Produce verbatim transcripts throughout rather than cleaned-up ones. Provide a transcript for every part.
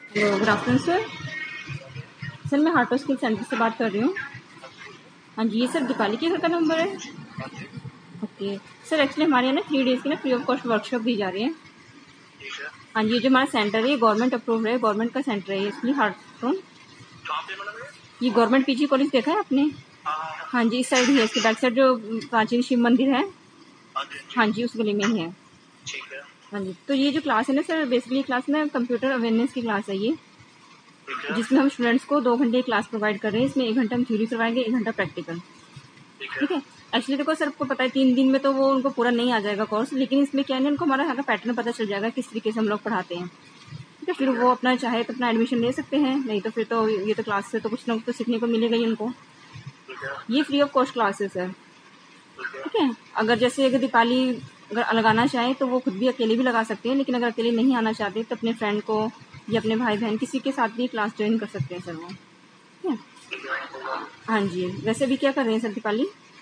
Hello, good afternoon sir. Sir मैं Hartron skill centre से बात कर रही हूँ। हाँ जी, ये सर दीपाली के घर का नंबर है। ओके सर, एक्चुअली हमारे यहाँ ना थ्री डेज़ की ना फ्री ऑफ कॉस्ट वर्कशॉप दी जा रही है। हाँ जी, ये जो हमारा सेंटर है ये गवर्नमेंट अप्रूव है, गवर्नमेंट का सेंटर है, इसलिए हार्टो। ये गवर्नमेंट पीजी कॉलेज देखा है आपने? हाँ जी, इस साइड ही है, इसके बैक साइड जो प्राचीन शिव मंदिर है, हाँ जी उस गली में ही है। हाँ जी, तो ये जो क्लास है ना सर, बेसिकली क्लास ना कंप्यूटर अवेयरनेस की क्लास है ये, जिसमें हम स्टूडेंट्स को दो घंटे क्लास प्रोवाइड कर रहे हैं। इसमें एक घंटा हम थ्योरी करवाएंगे, एक घंटा प्रैक्टिकल। ठीक है। एक्चुअली देखो सर, आपको पता है तीन दिन में तो वो उनको पूरा नहीं आ जाएगा कोर्स, लेकिन इसमें क्या है ना, उनको हमारा यहाँ का पैटर्न पता चल जाएगा किस तरीके से हम लोग पढ़ाते हैं। ठीक है, फिर वो अपना चाहे तो अपना एडमिशन ले सकते हैं, नहीं तो फिर तो ये तो क्लास से तो कुछ ना कुछ तो सीखने को मिलेगा ही उनको। ये फ्री ऑफ कॉस्ट क्लासेस है। ठीक है, अगर जैसे अगर दीपाली अगर लगाना चाहे तो वो खुद भी अकेले भी लगा सकते हैं, लेकिन अगर अकेले नहीं आना चाहते तो अपने फ्रेंड को या अपने भाई बहन किसी के साथ भी क्लास ज्वाइन कर सकते हैं सर वो। ठीक है। हाँ जी, वैसे भी क्या कर रहे हैं सर दीपाली?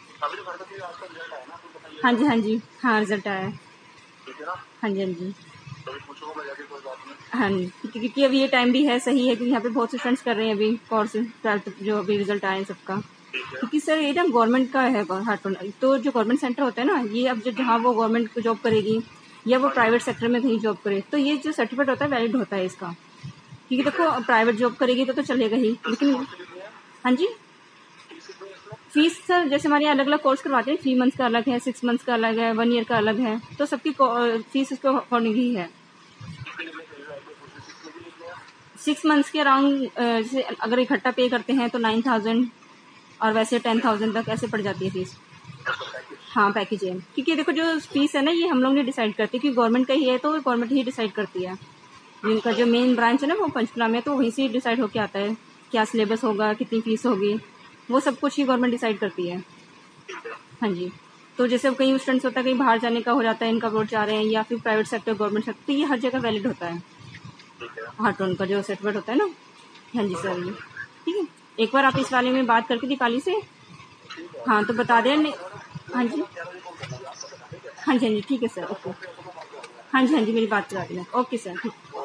हाँ जी हाँ जी, हाँ रिजल्ट आया है। हाँ जी हाँ जी हाँ जी, क्योंकि अभी ये टाइम भी है, सही है, क्योंकि यहाँ पे बहुत से स्टूडेंट्स कर रहे हैं अभी कोर्स ट्वेल्थ जो अभी रिजल्ट आया है सबका। क्योंकि सर ये ना गवर्नमेंट का है हार्टो, तो जो गवर्नमेंट सेंटर होता है ना, ये अब जो जहाँ वो गवर्नमेंट जॉब करेगी या वो प्राइवेट सेक्टर में कहीं जॉब करे, तो ये जो सर्टिफिकेट होता है वैलिड होता है इसका। क्योंकि देखो प्राइवेट जॉब करेगी तो तो चलेगा ही, लेकिन हाँ जी फीस सर जैसे हमारे यहाँ अलग अलग कोर्स करवाते हैं, थ्री मंथ्स का अलग है, सिक्स मंथ्स का अलग है, वन ईयर का अलग है, तो सबकी फीस उसके अकॉर्डिंग ही है। सिक्स मंथ्स के अराउंड जैसे अगर इकट्ठा पे करते हैं तो नाइन थाउजेंड, और वैसे टेन थाउजेंड तक ऐसे पड़ जाती है फीस। हाँ पैकेज है, क्योंकि देखो जो फीस है ना ये हम लोग ने डिसाइड करते हैं, क्योंकि गवर्नमेंट का ही है तो गवर्नमेंट ही डिसाइड करती है। जिनका जो मेन ब्रांच है ना वो पंचकुला में, तो वहीं से डिसाइड होके आता है क्या सिलेबस होगा, कितनी फीस होगी, वो सब कुछ ही गवर्नमेंट डिसाइड करती है। हाँ जी, तो जैसे कई स्टूडेंट्स होता है कहीं बाहर जाने का हो जाता है, इनका बोर्ड जा रहे हैं या फिर प्राइवेट सेक्टर गवर्नमेंट सेक्टर, तो ये हर जगह वैलिड होता है हार्टोन का जो सर्टिफिकेट होता है ना। हाँ जी सर, ये ठीक है, एक बार आप इस वाले में बात करके दीपाली से हाँ तो बता दें। हाँ जी हाँ जी हाँ जी ठीक है सर, ओके। हाँ जी हाँ जी मेरी बात करा देना, ओके सर।